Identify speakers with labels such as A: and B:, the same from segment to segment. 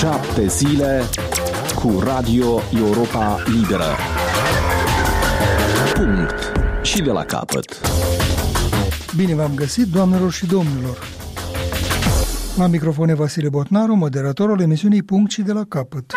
A: 7 zile cu Radio Europa Liberă. Punct. Și de la capăt.
B: Bine v-am găsit, doamnelor și domnilor. La microfon e Vasile Botnaru, moderatorul emisiunii Punct și de la capăt.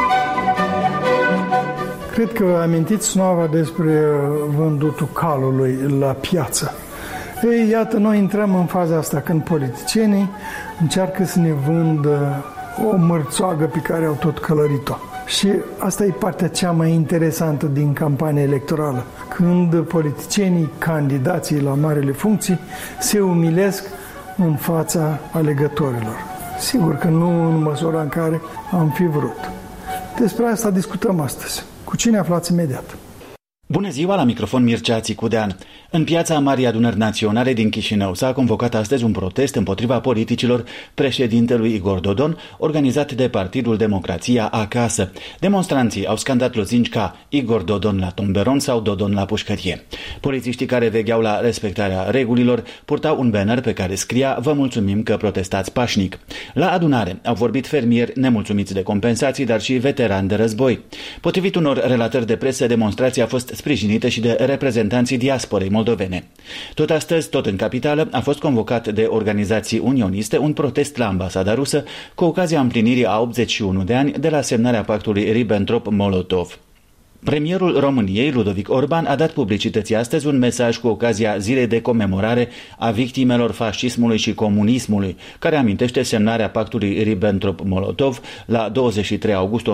B: Cred că amintiți Snoava despre vândutul calului la piață. Ei, iată, noi intrăm în faza asta când politicienii încearcă să ne vândă o mărțoagă pe care au tot călărit-o. Și asta e partea cea mai interesantă din campania electorală, când politicienii, candidații la marele funcții, se umilesc în fața alegătorilor. Sigur că nu în măsura în care am fi vrut. Despre asta discutăm astăzi. Cu cine aflați imediat?
C: Bună ziua, la microfon Mircea Țicudean. În piața Marii Adunări Naționale din Chișinău s-a convocat astăzi un protest împotriva politicilor președintelui Igor Dodon, organizat de Partidul Democrația Acasă. Demonstranții au scandat lozinci ca Igor Dodon la tomberon sau Dodon la pușcărie. Polițiștii care vegheau la respectarea regulilor purtau un banner pe care scria "Vă mulțumim că protestați pașnic". La adunare au vorbit fermieri nemulțumiți de compensații, dar și veterani de război. Potrivit unor relatări de presă, demonstrația a fost sprijinită și de reprezentanții diasporei moldovene. Tot astăzi, tot în capitală, a fost convocat de organizații unioniste un protest la ambasada rusă cu ocazia împlinirii a 81 de ani de la semnarea pactului Ribbentrop-Molotov. Premierul României, Ludovic Orban, a dat publicității astăzi un mesaj cu ocazia zilei de comemorare a victimelor fascismului și comunismului, care amintește semnarea pactului Ribbentrop-Molotov la 23 august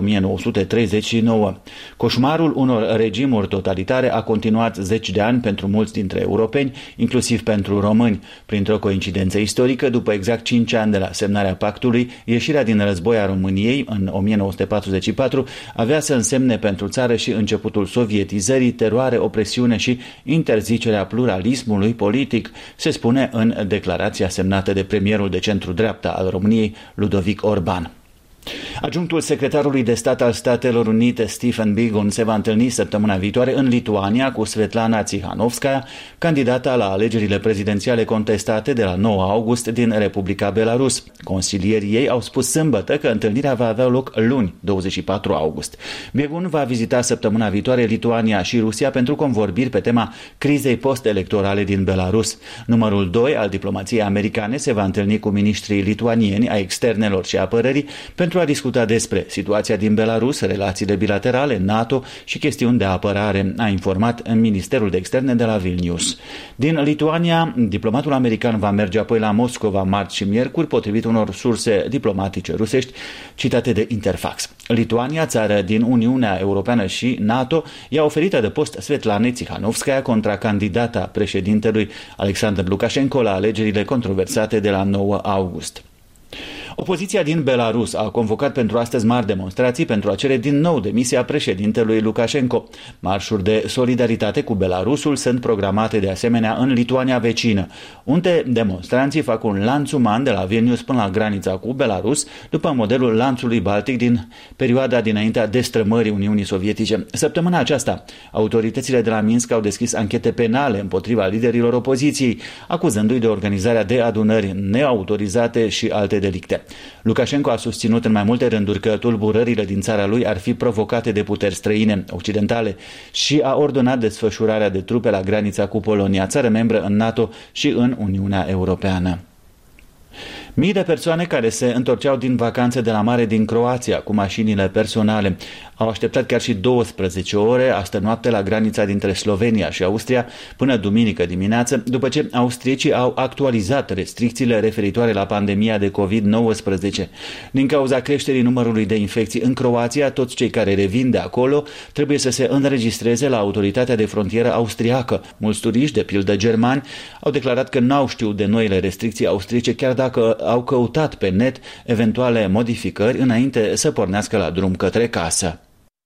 C: 1939. Coșmarul unor regimuri totalitare a continuat 10 de ani pentru mulți dintre europeni, inclusiv pentru români. Printr-o coincidență istorică, după exact 5 ani de la semnarea pactului, ieșirea din război a României în 1944 avea să însemne pentru țară și începutul sovietizării, teroare, opresiune și interzicerea pluralismului politic, se spune în declarația semnată de premierul de centru-dreapta al României, Ludovic Orban. Adjunctul secretarului de stat al Statelor Unite, Stephen Biegun, se va întâlni săptămâna viitoare în Lituania cu Svetlana Tsikhanouskaya, candidata la alegerile prezidențiale contestate de la 9 august din Republica Belarus. Consilierii ei au spus sâmbătă că întâlnirea va avea loc luni, 24 august. Biegun va vizita săptămâna viitoare Lituania și Rusia pentru convorbiri pe tema crizei post-electorale din Belarus. Numărul 2 al diplomației americane se va întâlni cu miniștrii lituanieni a externelor și apărării pentru a discuta despre situația din Belarus, relațiile bilaterale, NATO și chestiuni de apărare, a informat în Ministerul de Externe de la Vilnius. Din Lituania, diplomatul american va merge apoi la Moscova marți și miercuri, potrivit unor surse diplomatice rusești citate de Interfax. Lituania, țară din Uniunea Europeană și NATO, i-a oferit adăpost Svetlanei Tsikhanouskaya contra candidata președintelui Alexander Lukashenko la alegerile controversate de la 9 august. Opoziția din Belarus a convocat pentru astăzi mari demonstrații pentru a cere din nou demisia președintelui Lukashenko. Marșuri de solidaritate cu Belarusul sunt programate de asemenea în Lituania vecină, unde demonstranții fac un lanț uman de la Vilnius până la granița cu Belarus, după modelul lanțului baltic din perioada dinaintea destrămării Uniunii Sovietice. Săptămâna aceasta, autoritățile de la Minsk au deschis anchete penale împotriva liderilor opoziției, acuzându-i de organizarea de adunări neautorizate și alte delicte. Lukashenko a susținut în mai multe rânduri că tulburările din țara lui ar fi provocate de puteri străine occidentale și a ordonat desfășurarea de trupe la granița cu Polonia, țară membră în NATO și în Uniunea Europeană. Mii de persoane care se întorceau din vacanțe de la mare din Croația cu mașinile personale au așteptat chiar și 12 ore astă noapte la granița dintre Slovenia și Austria până duminică dimineață, după ce austriecii au actualizat restricțiile referitoare la pandemia de COVID-19. Din cauza creșterii numărului de infecții în Croația, toți cei care revin de acolo trebuie să se înregistreze la autoritatea de frontieră austriacă. Mulți turiști, de pildă germani, au declarat că n-au știut de noile restricții austriece, chiar dacă au căutat pe net eventuale modificări înainte să pornească la drum către casă.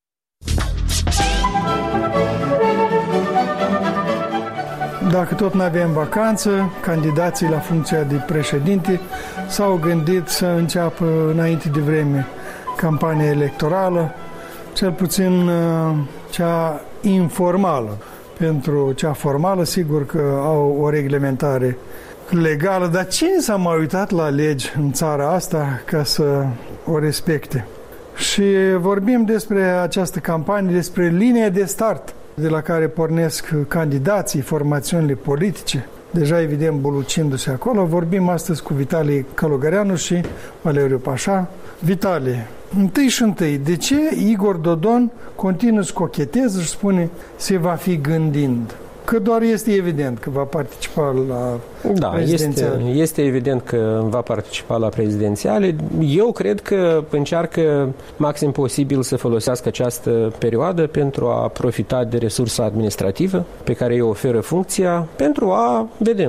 B: Dacă tot n-avem vacanță, candidații la funcția de președinte s-au gândit să înceapă înainte de vreme campania electorală, cel puțin cea informală. Pentru cea formală, sigur că au o reglementare legală, dar cine s-a mai uitat la legi în țara asta ca să o respecte. Și vorbim despre această campanie, despre linia de start de la care pornesc candidații, formațiunile politice, deja evident bulucindu-se acolo. Vorbim astăzi cu Vitalie Călugăreanu și Valeriu Pașa. Vitalie, întâi, de ce Igor Dodon continuă să cocheteze și spune se va fi gândind? Că doar este evident că va participa la prezidențiale.
D: Este evident că va participa la prezidențiale. Eu cred că încearcă maxim posibil să folosească această perioadă pentru a profita de resursa administrativă pe care îi oferă funcția, pentru a,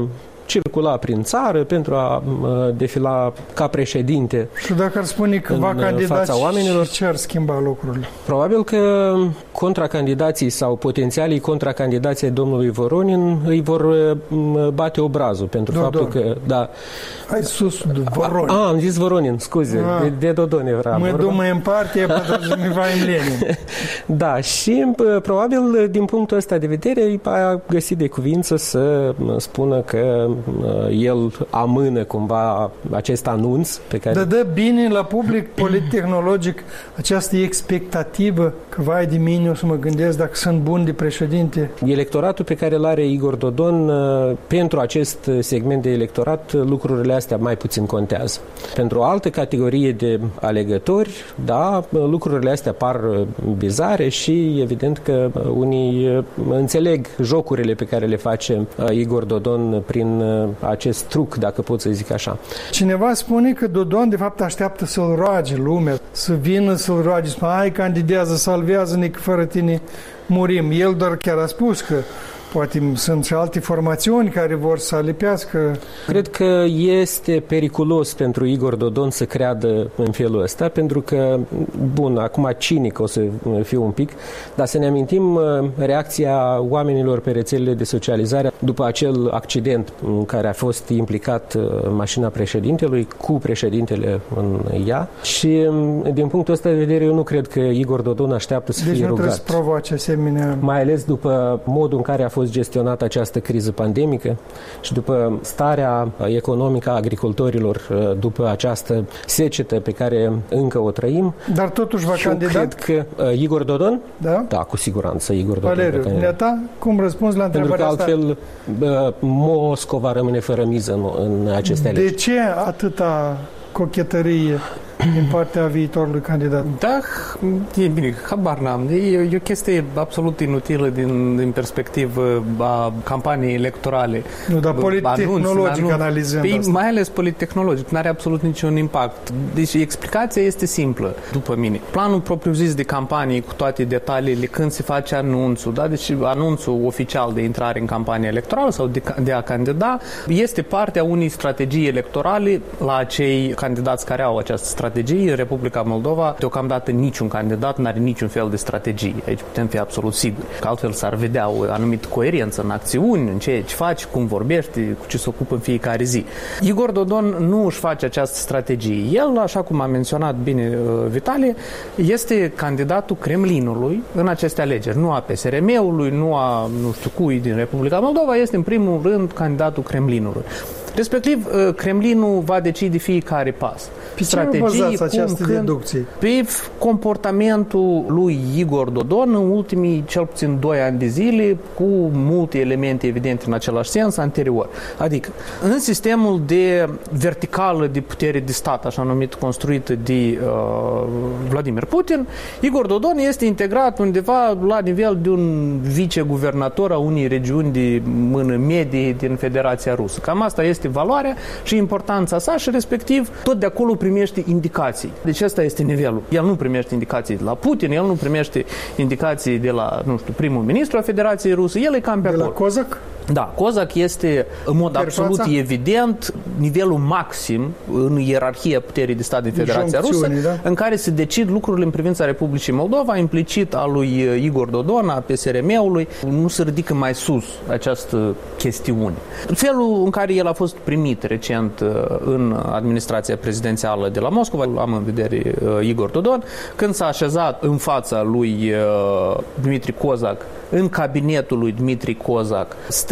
D: circula prin țară, pentru a defila ca președinte.
B: Și dacă ar spune că va candida și ce ar schimba lucrurile?
D: Probabil că contracandidații sau potențialii contracandidații ai domnului Voronin îi vor bate obrazul pentru faptul că... Da.
B: Hai sus, Voronin.
D: Am zis Voronin, scuze, de Dodon era.
B: Mă dumă în partie, подразумеваем Lenin.
D: Da, și probabil din punctul ăsta de vedere a găsit de cuvință să spună că el amână cumva acest anunț pe care...
B: Dă bine la public polittehnologic această expectativă că vai de mine o să mă gândesc dacă sunt bun de președinte.
D: Electoratul pe care îl are Igor Dodon, pentru acest segment de electorat, lucrurile astea mai puțin contează. Pentru o altă categorie de alegători, da, lucrurile astea par bizare și evident că unii înțeleg jocurile pe care le face Igor Dodon prin acest truc, dacă pot să zic așa.
B: Cineva spune că Dodon de fapt așteaptă să-l roage lumea, să vină să-l roage, spune, hai, candidează, salvează-ne că fără tine murim. El doar chiar a spus că poate sunt și alte formațiuni care vor să alipească.
D: Cred că este periculos pentru Igor Dodon să creadă în felul ăsta, pentru că, bun, acum cinic o să fiu un pic, dar să ne amintim reacția oamenilor pe rețelele de socializare după acel accident în care a fost implicat mașina președintelui cu președintele în ea și din punctul ăsta de vedere eu nu cred că Igor Dodon așteaptă să fie rugat.
B: Deci nu trebuie să provoace asemenea...
D: Mai ales după modul în care a fost gestionată această criză pandemică și după starea economică a agricultorilor, după această secetă pe care încă o trăim.
B: Dar totuși va candida?
D: Cred că Igor Dodon?
B: Da?
D: Da, cu siguranță Igor Dodon.
B: Valeriu, cum răspunzi la întrebarea asta?
D: Pentru că altfel Moscova rămâne fără miză în aceste alegeri.
B: De ce atâta cochetărie din partea viitorului candidat?
E: Da, e bine, habar n-am. E o chestie absolut inutilă din perspectivă a campaniei electorale.
B: Nu, dar polittehnologic analizând asta.
E: Mai ales polittehnologic, nu are absolut niciun impact. Deci explicația este simplă, după mine. Planul propriu-zis de campanie cu toate detaliile, când se face anunțul, da? Deci anunțul oficial de intrare în campanie electorală sau de a candida, este partea unei strategii electorale la acei candidați care au această strategie. În Republica Moldova, deocamdată niciun candidat n-are niciun fel de strategie. Aici putem fi absolut siguri. Că altfel s-ar vedea o anumită coerență în acțiuni, în ceea ce faci, cum vorbești, cu ce se ocupă în fiecare zi. Igor Dodon nu își face această strategie. El, așa cum a menționat bine Vitalie, este candidatul Kremlinului în aceste alegeri. Nu a PSRM-ului, nu a nu știu cui din Republica Moldova, este în primul rând candidatul Kremlinului. Respectiv, Kremlinul va decide fiecare pas.
B: Pe ce bazați această deducție?
E: Pe comportamentul lui Igor Dodon în ultimii cel puțin 2 ani de zile, cu multe elemente evidente în același sens anterior. Adică, în sistemul de verticală de putere de stat, așa numit, construit de Vladimir Putin, Igor Dodon este integrat undeva la nivel de un viceguvernator a unei regiuni de mână medie din Federația Rusă. Cam asta este valoarea și importanța sa și respectiv tot de acolo primește indicații. Deci ăsta este nivelul. El nu primește indicații de la Putin, el nu primește indicații de la, nu știu, primul ministru a Federației Ruse, el e cam pe acolo.
B: De la Kozak?
E: Da, Kozak este în mod absolut evident nivelul maxim în ierarhia puterii de stat din Federația Rusă, da? În care se decid lucrurile în privința Republicii Moldova, implicit a lui Igor Dodon, a PSRM-ului, nu se ridică mai sus această chestiune. Felul în care el a fost primit recent în administrația prezidențială de la Moscova, am în vedere Igor Dodon, când s-a așezat în fața lui Dmitri Kozak, în cabinetul lui Dmitri Kozak,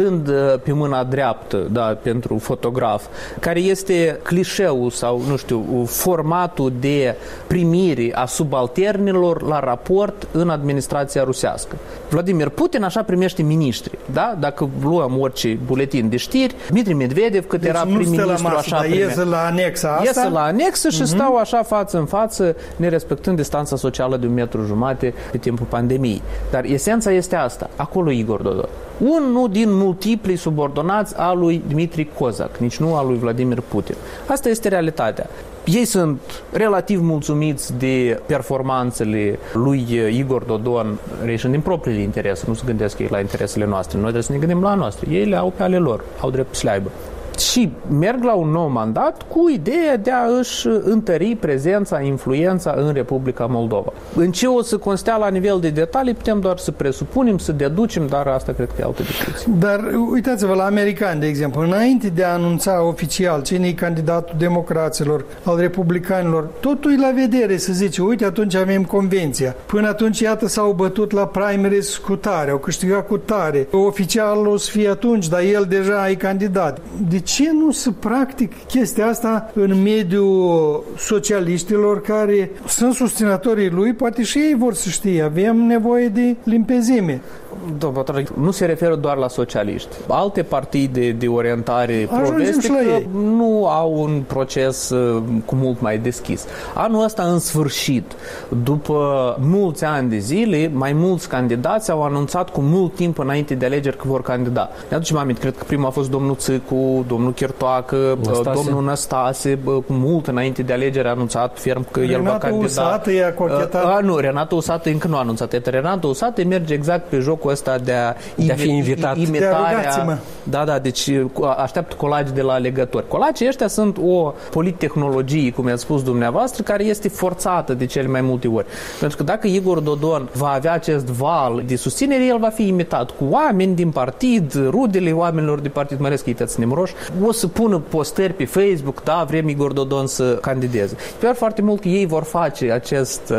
E: stând pe mâna dreaptă, da, pentru fotograf, care este clișeul sau, nu știu, formatul de primire a subalternilor la raport în administrația rusească. Vladimir Putin așa primește miniștri, da? Dacă luăm orice buletin de știri, Dmitri Medvedev, cât era prim-ministru, așa primește.
B: Iese la anexa asta?
E: Iese la anexă și stau așa față în față, nerespectând distanța socială de 1,5 metri pe timpul pandemiei. Dar esența este asta. Acolo Igor Dodon. Unul din multiplii subordonați a lui Dmitri Kozak, nici nu a lui Vladimir Putin. Asta este realitatea. Ei sunt relativ mulțumiți de performanțele lui Igor Dodon, reieșind din propriile interese, nu se gândesc ei la interesele noastre. Noi trebuie să ne gândim la noastre. Ei le au pe ale lor, au drept să le aibă. Și merg la un nou mandat cu ideea de a își întări prezența, influența în Republica Moldova. În ce o să constea la nivel de detalii, putem doar să presupunem, să deducem, dar asta cred că e altă discuție.
B: Dar uitați-vă la americani, de exemplu, înainte de a anunța oficial cine e candidatul democraților, al republicanilor, totul e la vedere, să zice, uite, atunci avem convenția. Până atunci, iată, s-au bătut la primaries cu tare, au câștigat cu tare. Oficial o să fie atunci, dar el deja e candidat. De ce nu se practic chestia asta în mediul socialiștilor care sunt susținătorii lui? Poate și ei vor să știe. Avem nevoie de limpezime.
E: Nu se referă doar la socialiști. Alte partide de orientare pro-vestică nu au un proces cu mult mai deschis. Anul ăsta, în sfârșit, după mulți ani de zile, mai mulți candidați au anunțat cu mult timp înainte de alegeri că vor candida. Ne aducem aminte, cred că primul a fost domnul Țicu, domnul Chirtoacă, domnul Năstase, cu mult înainte de alegeri a anunțat ferm că el va candida.
B: Usată i-a cochetat.
E: Nu, Renato Usată încă nu a anunțat. Renato Usată merge exact pe jocul ăsta de a
D: fi invitat.
E: Imitarea. Da, deci așteaptă colagi de la alegători. Colagii ăștia sunt o polittehnologie, cum i-ați spus dumneavoastră, care este forțată de cele mai multe ori. Pentru că dacă Igor Dodon va avea acest val de susținere, el va fi imitat cu oameni din partid, rudele oamenilor de partid, mai ales că uitați nemoroși, o să pună postări pe Facebook, da, vrem Igor Dodon să candideze. Sper foarte mult că ei vor face acest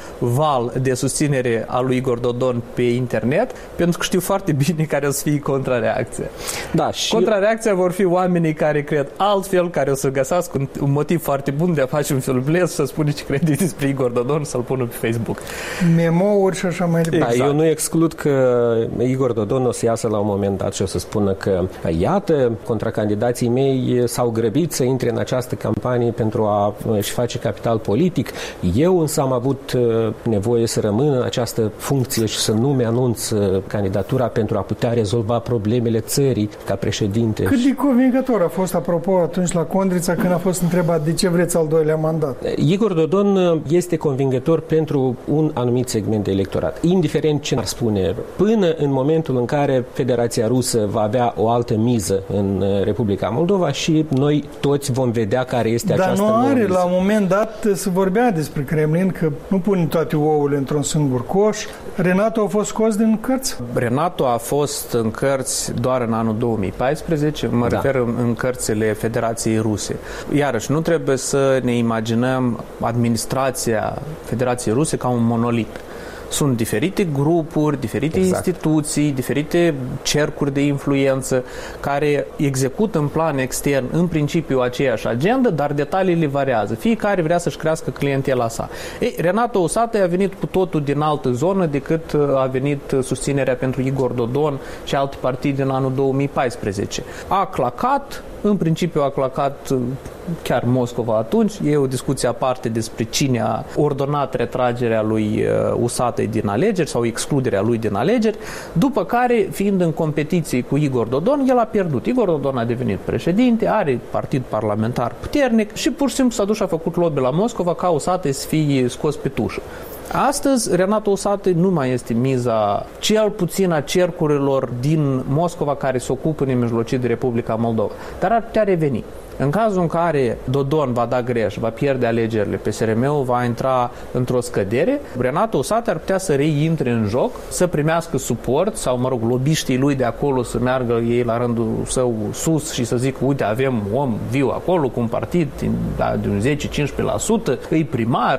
E: val de susținere a lui Igor Dodon pe internet, pentru că știu foarte bine care o să fie contrareacția.
D: Da, și
E: contrareacția vor fi oamenii care cred altfel, care o să găsească un motiv foarte bun de a face un filmuleț să spune ce crede despre Igor Dodon, să-l pună pe Facebook.
B: Memo-uri și așa mai departe.
D: Exact. Eu nu exclud că Igor Dodon o să iasă la un moment dat și o să spună că iată, contracandidații mei s-au grăbit să intre în această campanie pentru a-și face capital politic. Eu însă am avut nevoie să rămân în această funcție și să nu mi-anunț candidatura pentru a putea rezolva problemele țării ca președinte.
B: Cât de convingător a fost, apropo, atunci la Condrița când a fost întrebat de ce vreți al doilea mandat?
D: Igor Dodon este convingător pentru un anumit segment de electorat, indiferent ce ar spune, până în momentul în care Federația Rusă va avea o altă miză în Republica Moldova și noi toți vom vedea care este această miză.
B: Dar nu are, la un moment dat se vorbea despre Kremlin că nu pune toate ouăle într-un singur coș. Renato a fost scos din cărți?
E: Renato a fost în cărți doar în anul 2014, mă refer în cărțile Federației Ruse. Iarăși, nu trebuie să ne imaginăm administrația Federației Ruse ca un monolit. Sunt diferite grupuri, diferite instituții, diferite cercuri de influență care execută în plan extern în principiu aceeași agendă, dar detaliile variază. Fiecare vrea să-și crească clientela sa. Renato Usată a venit cu totul din altă zonă decât a venit susținerea pentru Igor Dodon și alte partide în anul 2014. A clacat, în principiu a clacat chiar Moscova atunci. E o discuție aparte despre cine a ordonat retragerea lui Usatăi din alegeri sau excluderea lui din alegeri, după care, fiind în competiție cu Igor Dodon, el a pierdut. Igor Dodon a devenit președinte, are partid parlamentar puternic și pur și simplu s-a dus și a făcut lobby la Moscova ca Usatăi să fie scos pe tușă. Astăzi, Renato Usată nu mai este miza, cel puțin a cercurilor din Moscova care se ocupă în mijlocii de Republica Moldova, dar ar putea reveni. În cazul în care Dodon va da greș, va pierde alegerile, PSRM-ul va intra într-o scădere, Renato Usată ar putea să reintre în joc, să primească suport sau, mă rog, lobiștii lui de acolo să meargă ei la rândul său sus și să zică, uite, avem om viu acolo cu un partid de un 10-15%, îi primar,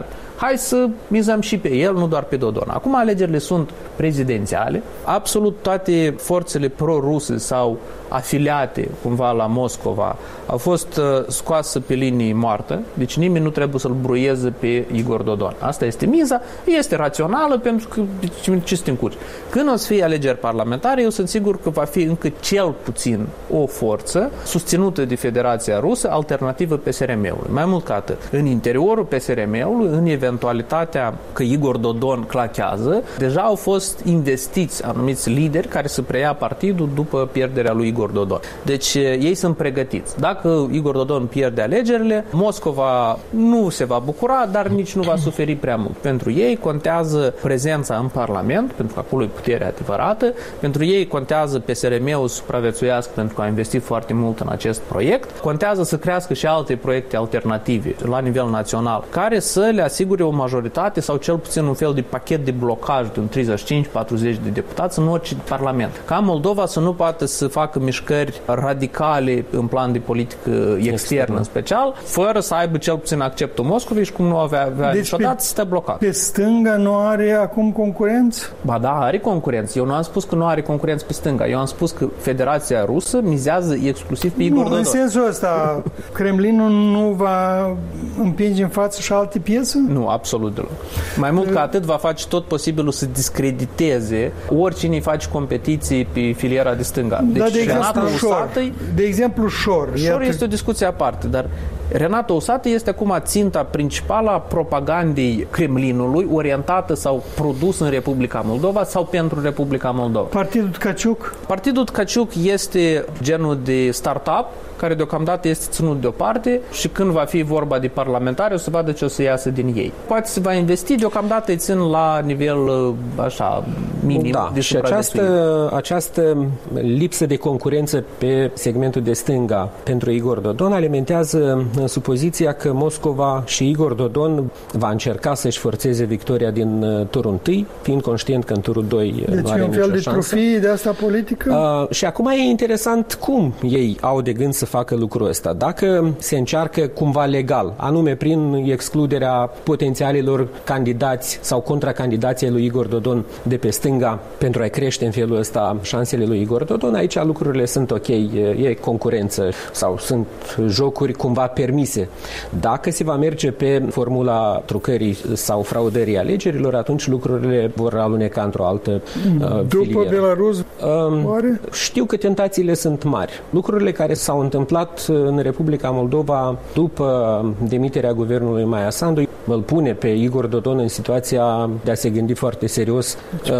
E: hai să mizăm și pe el, nu doar pe Dodon. Acum alegerile sunt prezidențiale, absolut toate forțele pro-ruse sau afiliate cumva la Moscova au fost scoase pe linii moartă, deci nimeni nu trebuie să-l bruieze pe Igor Dodon. Asta este miza, este rațională pentru că ce să te încurci. Când o să fie alegeri parlamentare, eu sunt sigur că va fi încă cel puțin o forță susținută de Federația Rusă, alternativă PSRM-ului. Mai mult ca atât. În interiorul PSRM-ului, în eventualitatea că Igor Dodon clachează, deja au fost investiți anumiți lideri care să preia partidul după pierderea lui Igor Dodon. Deci ei sunt pregătiți. Dacă Igor Dodon pierde alegerile, Moscova nu se va bucura, dar nici nu va suferi prea mult. Pentru ei contează prezența în Parlament, pentru că acolo e puterea adevărată. Pentru ei contează PSRM-ul să supraviețuiască pentru că a investit foarte mult în acest proiect. Contează să crească și alte proiecte alternative la nivel național, care să le asigure o majoritate sau cel puțin un fel de pachet de blocaj de un 35-40 de deputați în orice Parlament. Ca Moldova să nu poată să facă mișcări radicale în plan de politică externă în special, fără să aibă cel puțin acceptul Moscovei și cum nu avea niciodată să stă blocat.
B: Pe stânga nu are acum concurență?
E: Ba da, are concurență. Eu nu am spus că nu are concurență pe stânga. Eu am spus că Federația Rusă mizează exclusiv pe Igor Dodon.
B: În sensul ăsta, Kremlinul nu va împinge în față și alte piese?
E: Nu, absolut deloc. Mai mult ca atât, va face tot posibilul să discrediteze oricine face competiții pe filiera de stânga. Deci,
B: de exemplu, Șor
E: este o discuție aparte, dar Renato Usată este acum ținta principală a propagandei Kremlinului, orientată sau produsă în Republica Moldova sau pentru Republica Moldova.
B: Partidul Tkaciuc?
E: Partidul Tkaciuc este genul de startup care deocamdată este ținut deoparte și când va fi vorba de parlamentari o să vadă ce o să iasă din ei. Poate se va investi, deocamdată îi țin la nivel așa minim de
D: și această lipsă de concurență pe segmentul de stânga pentru Igor Dodon alimentează supoziția că Moscova și Igor Dodon va încerca să-și forțeze victoria din turul 1, fiind conștient că în turul 2 nu are nicio șansă. Deci e un fel de trofie
B: de asta politică?
D: Și acum e interesant cum ei au de gând să facă lucrul ăsta. Dacă se încearcă cumva legal, anume prin excluderea potențialilor candidați sau contracandidații lui Igor Dodon de pe stânga pentru a crește în felul ăsta șansele lui Igor Dodon, aici lucrurile sunt ok, e concurență sau sunt jocuri cumva permise. Dacă se va merge pe formula trucării sau fraudării alegerilor, atunci lucrurile vor aluneca într-o altă filieră.
B: După Belarus, oare?
D: Știu că tentațiile sunt mari. Lucrurile care s-au întâmplat în Republica Moldova după demiterea guvernului Maia Sandu îl pune pe Igor Dodon în situația de a se gândi foarte serios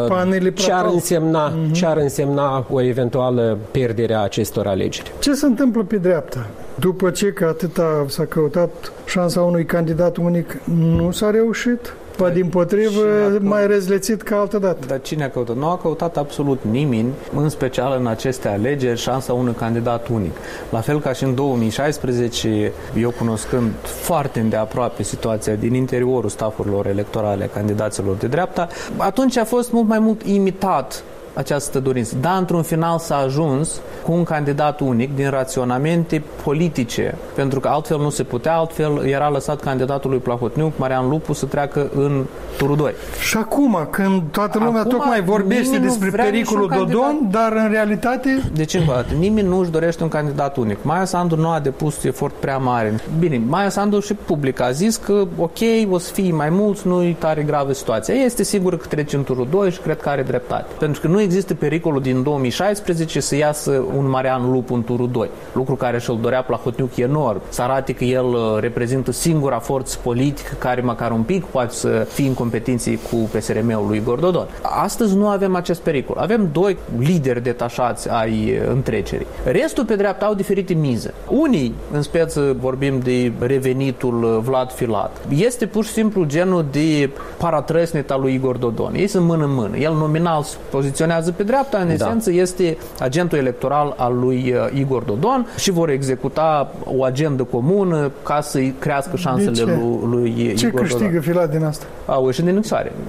D: ce ar însemna o eventuală pierdere a acestor alegeri.
B: Ce se întâmplă pe dreapta? După ce că atâta s-a căutat șansa unui candidat unic, nu s-a reușit? Ba dimpotrivă, mai răzlețit ca altă dată.
E: Dar cine a căutat? Nu a căutat absolut nimeni, în special în aceste alegeri, șansa unui candidat unic. La fel ca și în 2016, eu cunoscând foarte îndeaproape situația din interiorul stafurilor electorale a candidaților de dreapta, atunci a fost mult mai mult imitat această dorință. Dar într-un final s-a ajuns cu un candidat unic din raționamente politice, pentru că altfel nu se putea, altfel era lăsat candidatul lui Plahotniuc, Marian Lupu, să treacă în turul 2.
B: Și acum, când toată lumea tocmai vorbește despre pericolul Dodon, dar în realitate...
E: Deci, încă o dată, nimeni nu își dorește un candidat unic. Maia Sandu nu a depus efort prea mare. Bine, Maia Sandu și public a zis că, ok, o să fie mai mulți, nu-i tare gravă situația. Este sigur că trece în turul 2 și cred că are dreptate. Pentru că nu există pericolul din 2016 să iasă un Marian Lupu în turul 2. Lucru care și-l dorea Plahotniuc enorm. Să arate că el reprezintă singura forță politică care măcar un pic poate să fie în competiție cu PSRM-ul lui Igor Dodon. Astăzi nu avem acest pericol. Avem doi lideri detașați ai întrecerii. Restul pe dreapta au diferite mize. Unii, în speță vorbim de revenitul Vlad Filat, este pur și simplu genul de paratrăsnet al lui Igor Dodon. Ei sunt mână în mână. El nominal se poziționează pe dreapta, în esență este agentul electoral al lui Igor Dodon și vor executa o agendă comună ca să-i crească șansele lui Igor Dodon.
B: Ce câștigă Filat din asta?
E: Au ieșit din închisoare.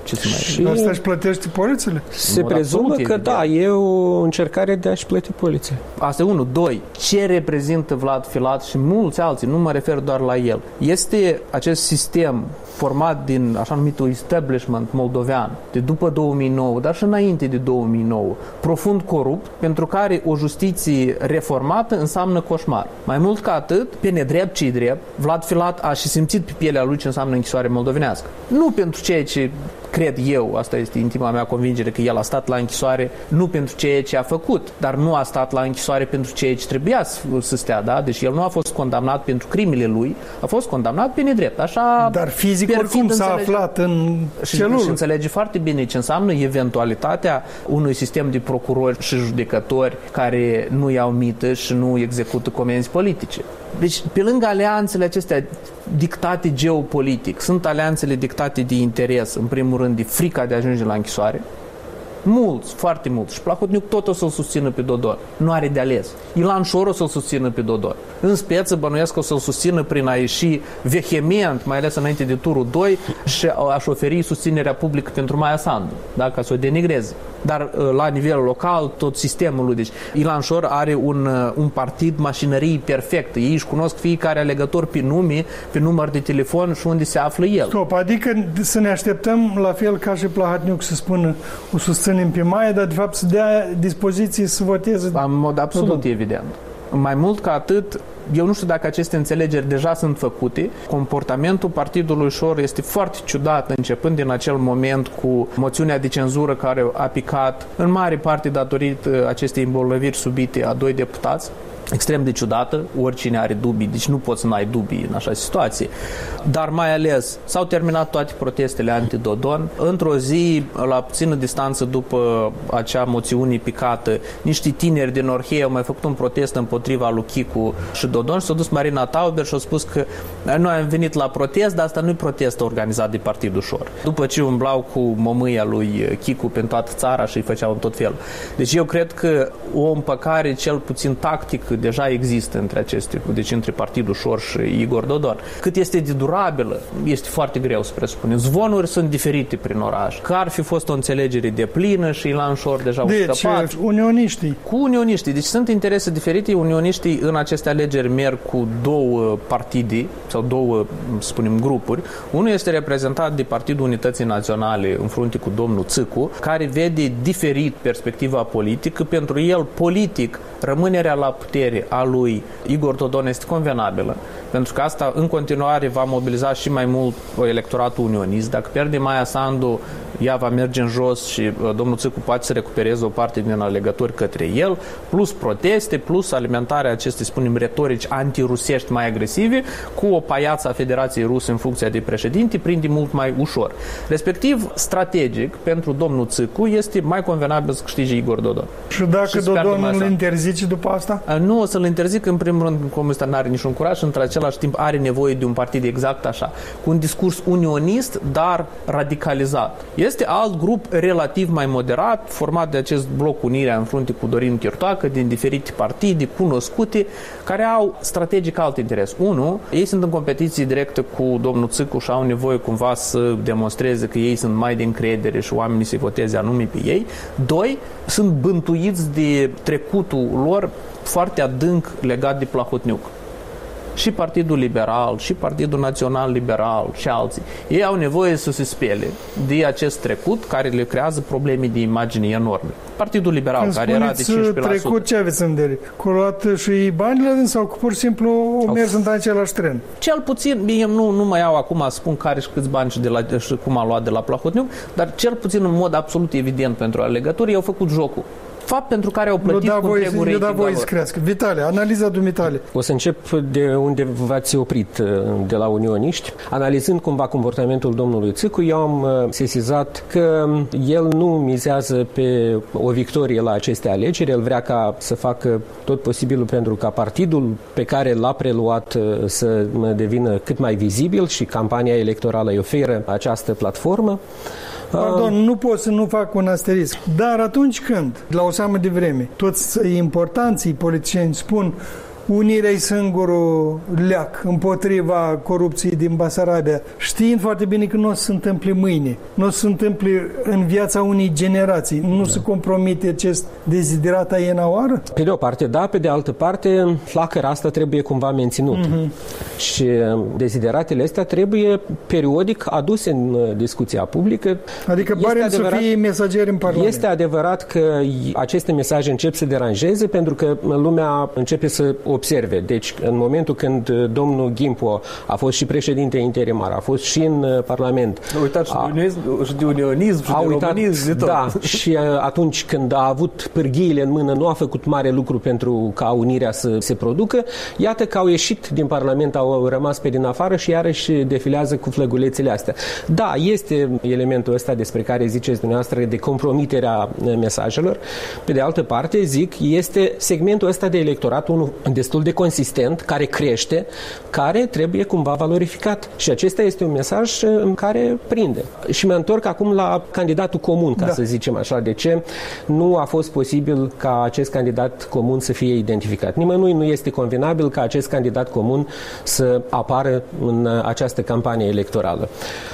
E: Ce să mai...
B: Și asta își plătește polițele?
D: Se prezumă că da, e o încercare de a-și plăti poliția.
E: Asta e 1. 2. Ce reprezintă Vlad Filat și mulți alții, nu mă refer doar la el, este acest sistem format din așa numitul establishment moldovean de după 2009, dar și înainte de 2009, profund corupt, pentru care o justiție reformată înseamnă coșmar. Mai mult ca atât, pe nedrept ce-i drept, Vlad Filat a și simțit pe pielea lui ce înseamnă închisoare moldovenească. Nu pentru ceea ce cred eu, asta este intima mea convingere, că el a stat la închisoare nu pentru ceea ce a făcut, dar nu a stat la închisoare pentru ceea ce trebuia să stea, da? Deci el nu a fost condamnat pentru crimele lui, a fost condamnat pe nedrept. Așa,
B: dar fizic oricum s-a aflat în celulă.
E: Și înțelege foarte bine ce înseamnă eventualitatea unui sistem de procurori și judecători care nu iau mită și nu execută comenzi politice. Deci, pe lângă alianțele acestea dictate geopolitic, sunt alianțele dictate de interes, în primul rând de frica de a ajunge la închisoare. Mulți, foarte mulți. Și Plahotniuc tot o să-l susțină pe Dodon. Nu are de ales. Ilan Șor o să-l susțină pe Dodon. În speță, bănuiesc că o să-l susțină prin a ieși vehement, mai ales înainte de turul 2, și a-și oferi susținerea publică pentru Maia Sandu, da? Ca să o denigreze. Dar la nivel local, tot sistemul lui. Deci, Ilan Șor are un partid mașinării perfectă. Ei își cunosc fiecare alegător pe nume, pe număr de telefon și unde se află el.
B: Stop, adică să ne așteptăm la fel ca și Plahotniuc să spună o susținem pe Maia, dar de fapt să dea dispoziții să voteze.
E: În mod absolut evident. Mai mult ca atât, eu nu știu dacă aceste înțelegeri deja sunt făcute. Comportamentul partidului Șor este foarte ciudat, începând din acel moment cu moțiunea de cenzură care a picat, în mare parte datorită acestei îmbolnăviri subite a 2 deputați. Extrem de ciudată, oricine are dubii, deci nu poți să n-ai dubii în așa situație. Dar mai ales s-au terminat toate protestele anti-Dodon. Într-o zi, la puțină distanță după acea moțiune picată, niște tineri din Orhei au mai făcut un protest împotriva lui Chicu și Dodon și s-a dus Marina Tauber și a spus că noi am venit la protest, dar asta nu-i protest organizat de Partidul Șor. După ce umblau cu mămâia lui Chicu pe toată țara și îi făceau în tot felul. Deci eu cred că o împăcare cel puțin tactic deja există între Partidul Șor și Igor Dodon. Cât este de durabilă, este foarte greu să presupunem. Zvonuri sunt diferite prin oraș. Că ar fi fost o înțelegere deplină și Ilan Șor deja au scăpat.
B: Deci, unioniștii.
E: Cu unioniștii. Deci sunt interese diferite. Unioniștii în aceste alegeri merg cu 2 partide sau 2, spunem, grupuri. Unul este reprezentat de Partidul Unității Naționale în frunte cu domnul Țâcu, care vede diferit perspectiva politică. Pentru el, politic, rămânerea la putere a lui Igor Dodon este convenabilă, pentru că asta în continuare va mobiliza și mai mult electoratul unionist. Dacă pierde Maia Sandu, ea va merge în jos și domnul Țâcu poate să recupereze o parte din alegători către el, plus proteste, plus alimentarea acestei, spunem, retorici antirusești mai agresive, cu o paiață a Federației Ruse în funcția de președinte, prinde mult mai ușor. Respectiv, strategic, pentru domnul Țâcu este mai convenabil să câștige Igor Dodon.
B: Și dacă Dodon îl interzice după asta?
E: Nu o să-l interzic, în primul rând, comunistul nu are niciun curaj și într același timp are nevoie de un partid exact așa, cu un discurs unionist, dar radicalizat. Este alt grup relativ mai moderat, format de acest bloc Unirea în frunte cu Dorin Chirtoacă, din diferite partide cunoscute, care au strategic alt interes. 1. Ei sunt în competiție directă cu domnul Țâcu și au nevoie cumva să demonstreze că ei sunt mai de încredere și oamenii să voteze anume pe ei. 2. Sunt bântuiți de trecutul lor foarte adânc legat de Plahotniuc. Și Partidul Liberal, și Partidul Național Liberal și alții. Ei au nevoie să se spele de acest trecut care le creează probleme de imagine enorme. Partidul Liberal,
B: când
E: care era de 15%.
B: Trecut, ce aveți în vedere? Cu luat și banile sau cu pur și simplu o mers în același tren?
E: Cel puțin, eu nu mai iau acum să spun care și câți bani și cum a luat de la Plahotniuc, dar cel puțin în mod absolut evident pentru alegători, ei au făcut jocul. Fapt pentru care au plătit cu întregul rating.
B: Da, voi să crească. Vitale, analiza dumitale.
D: O să încep de unde v-ați oprit, de la unioniști. Analizând cumva comportamentul domnului Țâcu, eu am sesizat că el nu mizează pe o victorie la aceste alegeri. El vrea ca să facă tot posibilul pentru ca partidul pe care l-a preluat să devină cât mai vizibil și campania electorală îi oferă această platformă.
B: Pardon, nu pot să nu fac un asterisc. Dar atunci când, la o seamă de vreme, toți importanții politicieni spun unirea e singurul leac împotriva corupției din Basarabia, știind foarte bine că nu o să se întâmple mâine, nu o să se întâmple în viața unei generații, nu se compromite acest deziderat aiena oară?
D: Pe de o parte, da, pe de altă parte, flacăra asta trebuie cumva menținută. Și dezideratele astea trebuie periodic aduse în discuția publică.
B: Adică pare să fie mesageri în Parlament.
D: Este adevărat că aceste mesaje încep să deranjeze pentru că lumea începe să observe. Deci, în momentul când domnul Gimpo a fost și președinte interimar, a fost și în Parlament.
E: A uitat și de unionism și de românism, de tot.
D: Da, și atunci când a avut pârghiile în mână, nu a făcut mare lucru pentru ca unirea să se producă. Iată că au ieșit din Parlament, au rămas pe din afară și iarăși defilează cu flăgulețele astea. Da, este elementul ăsta despre care ziceți dumneavoastră de compromiterea mesajelor. Pe de altă parte, zic, este segmentul ăsta de electorat, unul destul de consistent, care crește, care trebuie cumva valorificat. Și acesta este un mesaj care prinde. Și mă întorc acum la candidatul comun, ca să zicem așa. De ce nu a fost posibil ca acest candidat comun să fie identificat? Nimănui nu este convenabil ca acest candidat comun să apară în această campanie electorală.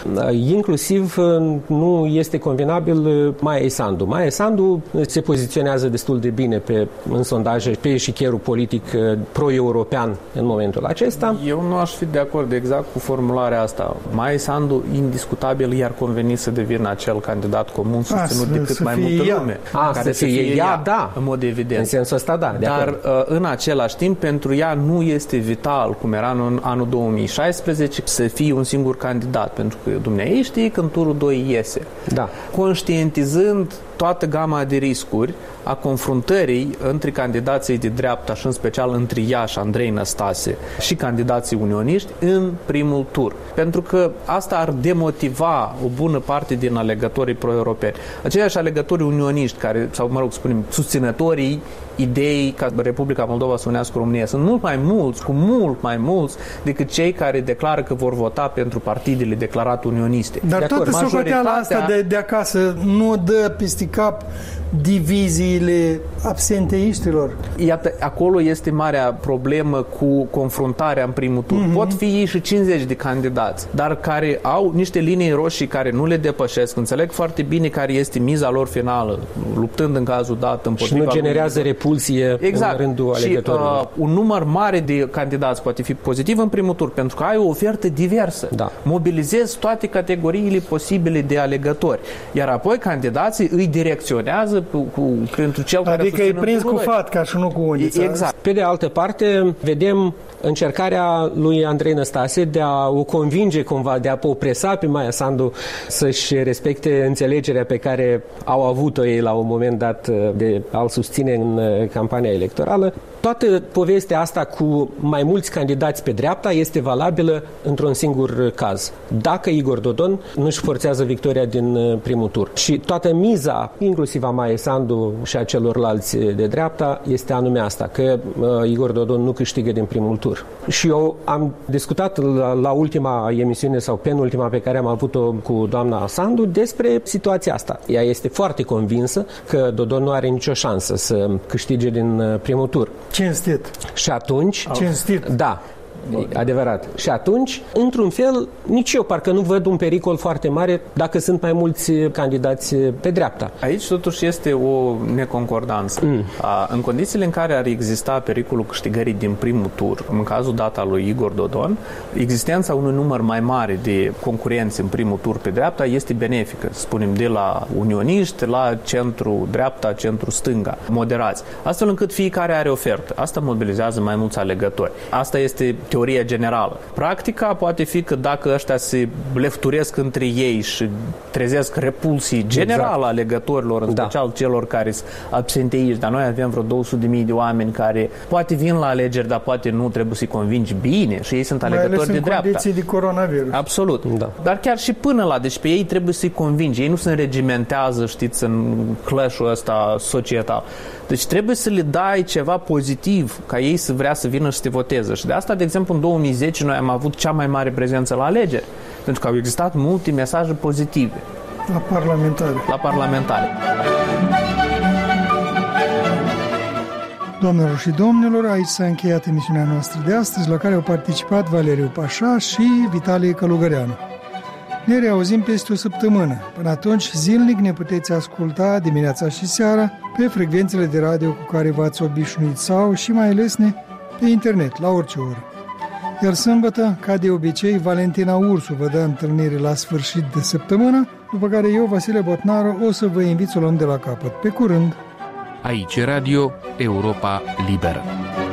D: Inclusiv nu este convenabil Maia Sandu. Maia Sandu se poziționează destul de bine în sondaje, pe eșichierul politic pro-european în momentul acesta.
E: Eu nu aș fi de acord exact cu formularea asta. Maia Sandu, indiscutabil, i-ar conveni să devină acel candidat comun susținut de cât mai multă lume.
D: Care să fie ea, da.
E: În mod evident.
D: În sensul ăsta, da.
E: Dar în același timp, pentru ea nu este vital, cum era în anul 2016, să fie un singur candidat, pentru că dumneavoastră știe că în turul 2 iese.
D: Da.
E: Conștientizând toată gama de riscuri a confruntării între candidații de dreapta și în special între ea și Andrei Năstase și candidații unioniști în primul tur. Pentru că asta ar demotiva o bună parte din alegătorii pro-europeni. Aceiași alegători unioniști care, sau mă rog, spunem, susținătorii ideii ca Republica Moldova să unească România sunt mult mai mulți, cu mult mai mulți decât cei care declară că vor vota pentru partidele declarate unioniste.
B: Dar toată socoteala asta de acasă nu dă peste cap diviziile absenteiștilor.
E: Iată, acolo este marea problemă cu confruntarea în primul tur. Pot fi și 50 de candidați, dar care au niște linii roșii care nu le depășesc. Înțeleg foarte bine care este miza lor finală, luptând în cazul dat împotriva.
D: Și nu generează repulsie în rândul alegătorilor.
E: Și un număr mare de candidați poate fi pozitiv în primul tur, pentru că ai o ofertă diversă.
D: Da.
E: Mobilizezi toate categoriile posibile de alegători. Iar apoi candidații îi direcționează pentru cel care
B: adică e prins cu fatca și nu cu unița.
E: Exact.
D: Pe de altă parte, vedem încercarea lui Andrei Năstase de a o convinge cumva, de a o presa pe Maia Sandu să-și respecte înțelegerea pe care au avut-o ei la un moment dat de a-l susține în campania electorală. Toată povestea asta cu mai mulți candidați pe dreapta este valabilă într-un singur caz. Dacă Igor Dodon nu-și forțează victoria din primul tur. Și toată miza, inclusiv a Maia Sandu și a celorlalți de dreapta, este anume asta, că Igor Dodon nu câștigă din primul tur. Și eu am discutat la ultima emisiune sau penultima pe care am avut-o cu doamna Sandu despre situația asta. Ea este foarte convinsă că Dodon nu are nicio șansă să câștige din primul tur.
B: Cinstit.
D: Și atunci...
B: Cinstit.
D: Da. Adevărat. Și atunci, într-un fel, nici eu parcă nu văd un pericol foarte mare dacă sunt mai mulți candidați pe dreapta.
E: Aici totuși este o neconcordanță. În condițiile în care ar exista pericolul câștigării din primul tur, în cazul dat al lui Igor Dodon, existența unui număr mai mare de concurenți în primul tur pe dreapta este benefică, spunem, de la unioniști la centru-dreapta, centru-stânga, moderați. Astfel încât fiecare are ofertă. Asta mobilizează mai mulți alegători. Asta este teoria generală. Practica poate fi că dacă ăștia se lefturesc între ei și trezesc repulsii generală a alegătorilor, în special celor care sunt absenteiști, dar noi avem vreo 200.000 de oameni care poate vin la alegeri, dar poate nu, trebuie să-i convingi bine și ei sunt alegători de dreapta.
B: Mai ales în condiții de coronavirus.
E: Absolut. Da. Dar chiar și până la, deci pe ei trebuie să-i convingi. Ei nu se înregimentează, știți, în clash-ul ăsta societal. Deci trebuie să le dai ceva pozitiv ca ei să vrea să vină și să te voteze. Și de asta, de exemplu, în 2010 noi am avut cea mai mare prezență la alegeri, pentru că au existat multe mesaje pozitive.
B: La parlamentare. Doamnelor și domnilor, aici s-a încheiat emisiunea noastră de astăzi, la care au participat Valeriu Pașa și Vitalie Călugăreanu. Ne reauzim peste o săptămână. Până atunci, zilnic ne puteți asculta dimineața și seara pe frecvențele de radio cu care v-ați obișnuit sau și mai ales pe internet, la orice oră. Iar sâmbătă, ca de obicei, Valentina Ursu vă dă întâlnire la sfârșit de săptămână, după care eu, Vasile Botnaru, o să vă invit să o luăm de la capăt. Pe curând!
F: Aici Radio Europa Liberă.